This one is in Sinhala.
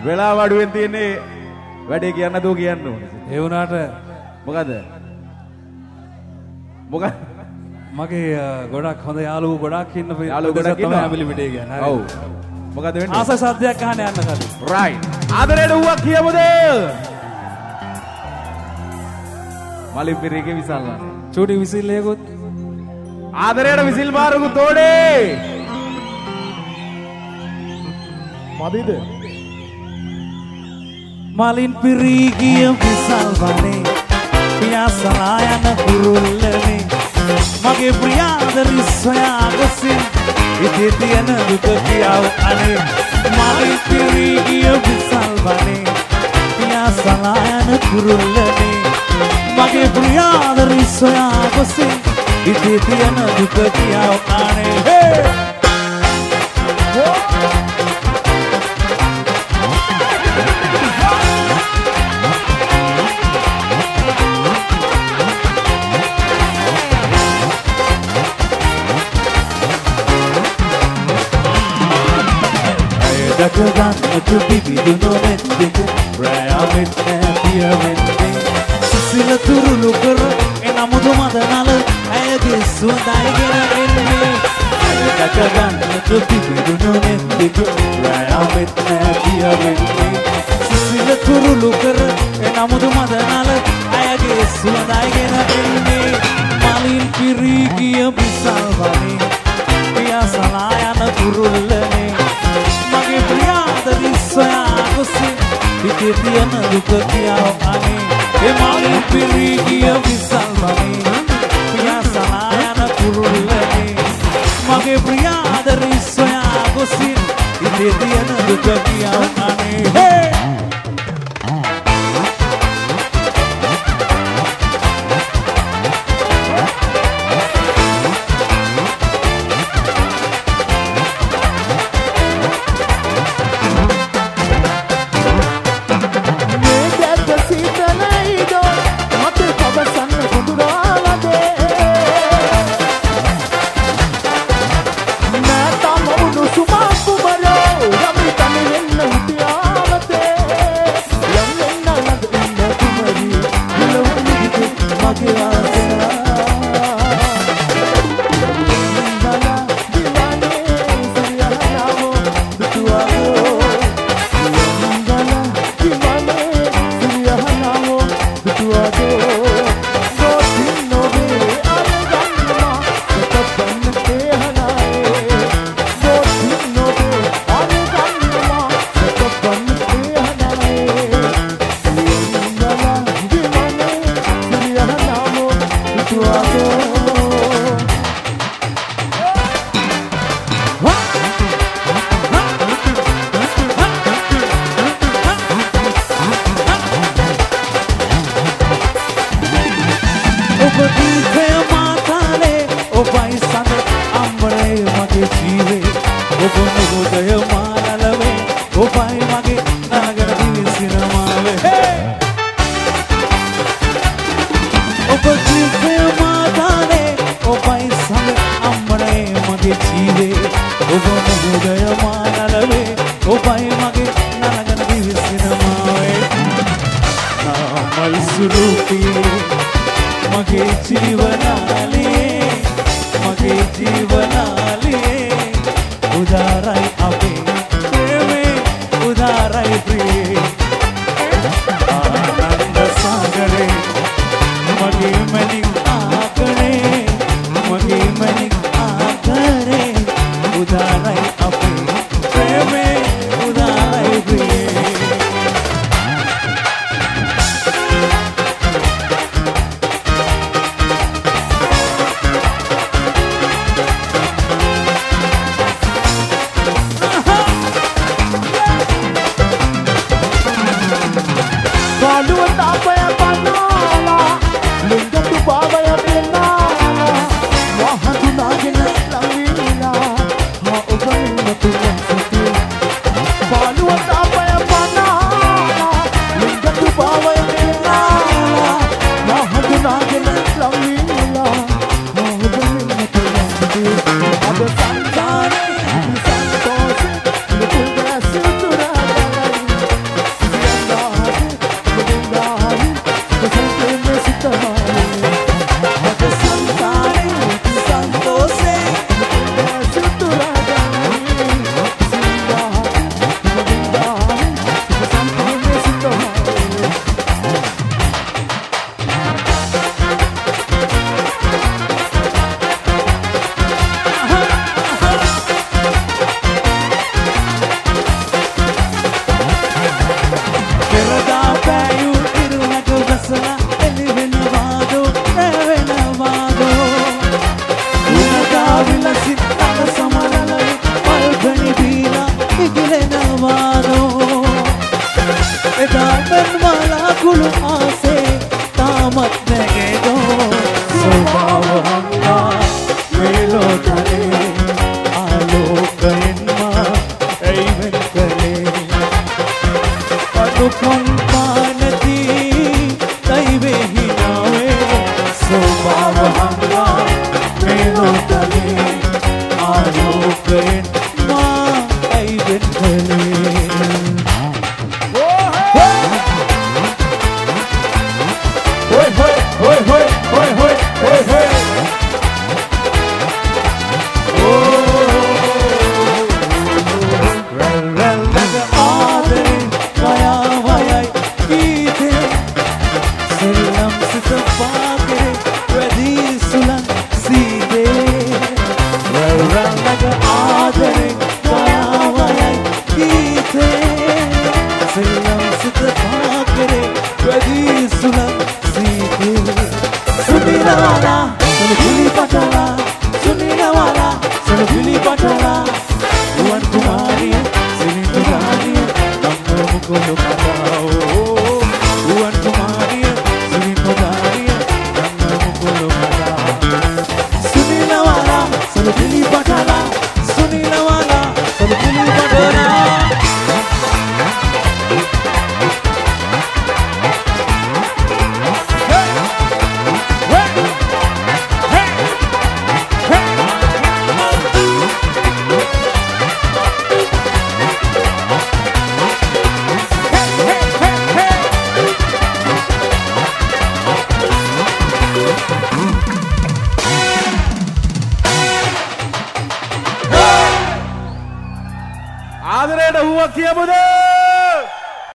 වෙලාව අඩුවෙන් තියෙන්නේ වැඩේ කියන්න දෝ කියන්න ඕනේ. ඒ වුණාට මොකද? මගේ ගොඩක් හොඳ යාළුවෝ ගොඩක් ඉන්න යාළුවෝ ගොඩක් ඉන්නවා. ෆැමිලි මිටේ කියන්නේ. ඔව්. මොකද වෙන්නේ? ආස සද්දයක් අහන්න යන්න කලින්. රයිට්. ආදරේට ඌවක් කියමුද? මලින් පිරිගේ විසල්ලා. චූටි විසිල් එකකුත්. ආදරේට විසිල් මාරුකු තෝඩේ. මදිද? මලින් පිරිගිය විසල් වනේ පියාසලා යන කුරුල්ලනේ මගේ ප්‍රියාදරි සොයා ගොසින් ඉතේ තියෙන දුක කියාව අනේ මලින් පිරිගිය විසල් වනේ පියාසලා යන කුරුල්ලනේ මගේ ප්‍රියාදරි සොයා ගොසින් ඉතේ තියෙන දුක කියාව අනේ hey! Dakagannatu bibiduno nettiku raamet napiya wenne sisila turulu kar enamudu madanal ayage suwandai gena enne Dakagannatu bibiduno nettiku raamet napiya wenne sisila turulu kar enamudu madanal ayage suwandai gena enne malin pirigiya bisal vane piyasala yana kurullane මගේ ප්‍රියාදරි සොයා ගොසින් හිතේ තියෙන දුක කියාව අනේ ඒ මලින් පිරී ගිය විසල් වනේ පියාසලා යන කුරුල්ලනේ මගේ ප්‍රියාදරි සොයා ගොසින් හිතේ තියෙන දුක කියාව අනේ hey! ආදරයට හුවක් කියමුද?